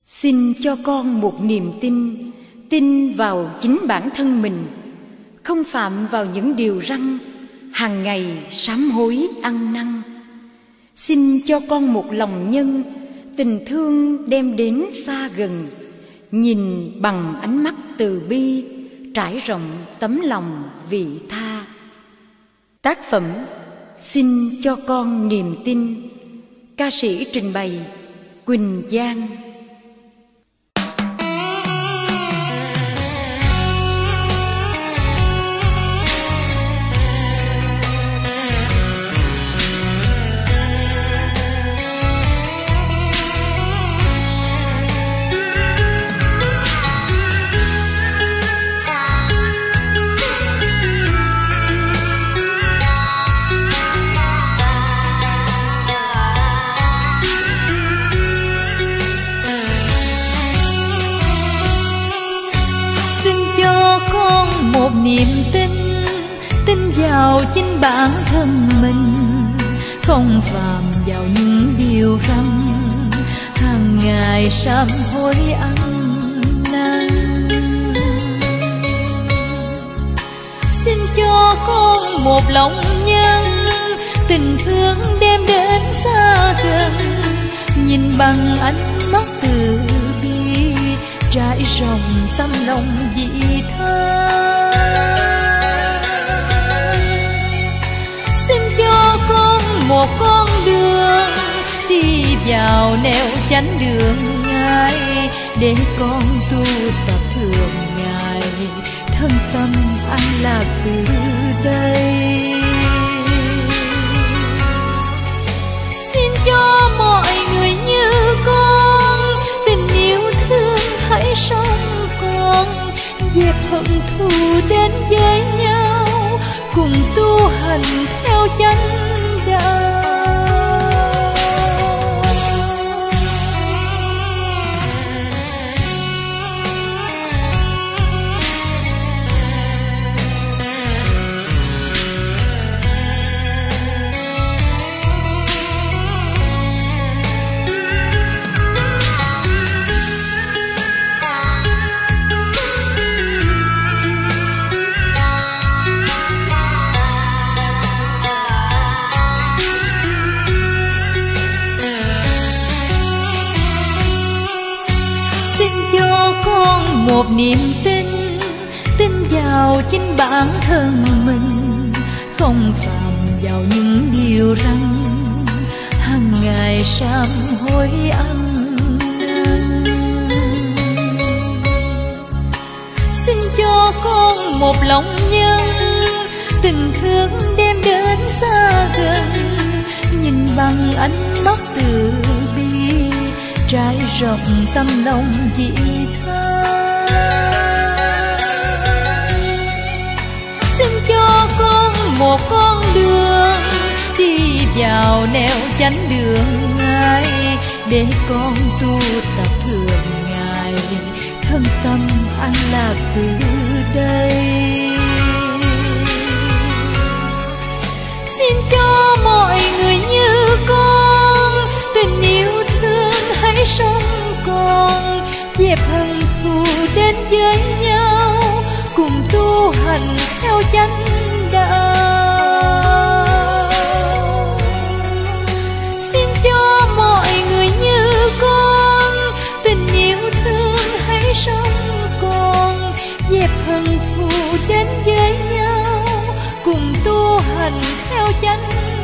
Xin cho con một niềm tin, tin vào chính bản thân mình, không phạm vào những điều răn, hàng ngày sám hối ăn năn. Xin cho con một lòng nhân, tình thương đem đến xa gần, nhìn bằng ánh mắt từ bi, trải rộng tấm lòng vị tha. Tác phẩm Xin cho con niềm tin. Ca sĩ trình bày Quỳnh Giang. Một niềm tin, tin vào chính bản thân mình, không phạm vào những điều răn, hàng ngày sám hối ăn năn. Xin cho con một lòng nhân, tình thương đem đến xa gần, nhìn bằng ánh mắt từ bi, trải rộng tâm lòng vị tha. Xin cho con một con đường, đi vào nẻo chánh đường Ngài, để con tu tập thường ngày, thân tâm an lạc từ đây. Xin cho mọi người như con, tình yêu thương hãy sống con, dẹp hận thù đến với nhau, cùng tu hành theo chánh đạo. Một niềm tin, tin vào chính bản thân mình, không phạm vào những điều răn, hàng ngày sám hối ăn năn. Xin cho con một lòng nhân, tình thương đem đến xa gần, nhìn bằng ánh mắt từ bi, trải rộng tâm lòng vị tha. Xin cho con một con đường, đi vào nẻo chánh đường Ngài, để con tu tập thường ngày, thân tâm an lạc từ đây. Xin cho mọi người như con, tình yêu thương hãy sống con, dẹp hận thù đến với nhau, cùng tu hành theo chánh đạo. Xin cho mọi người như con, tình yêu thương hãy sống con, dẹp hận thù đến với nhau, cùng tu hành theo chánh